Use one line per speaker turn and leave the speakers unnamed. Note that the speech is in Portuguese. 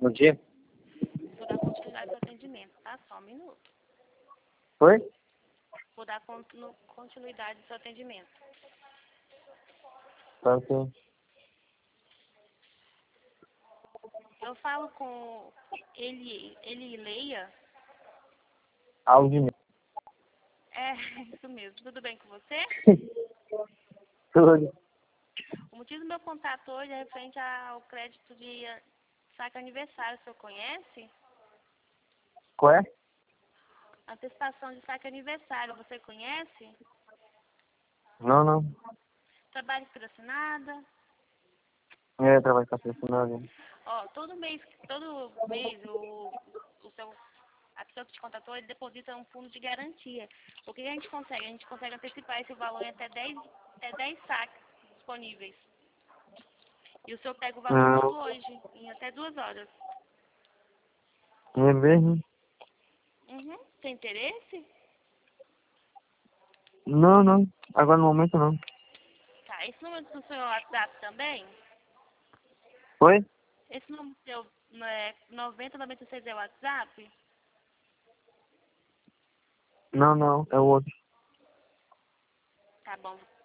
No dia?
Vou dar continuidade ao atendimento, tá? Só um minuto.
Oi?
Vou dar continuidade ao seu atendimento.
Tá ok.
Eu falo com ele e Leia.
Aldinei.
É, isso mesmo. Tudo bem com você?
Tudo.
O motivo do meu contato hoje é referente ao crédito de saque aniversário. O senhor conhece?
Qual é?
Antecipação de saque aniversário. Você conhece?
Não.
Trabalho por assinada.
É, trabalho com a personagem.
Ó, todo mês a pessoa que te contratou, ele deposita um fundo de garantia. O que a gente consegue? A gente consegue antecipar esse valor em até 10 saques disponíveis. E o senhor pega o valor todo hoje, em até 2 horas.
É mesmo?
Uhum. Tem interesse?
Não. Agora no momento não.
Tá. Esse número do seu WhatsApp também?
Oi?
Esse número seu 9096 é o WhatsApp?
Não. É o outro.
Tá bom.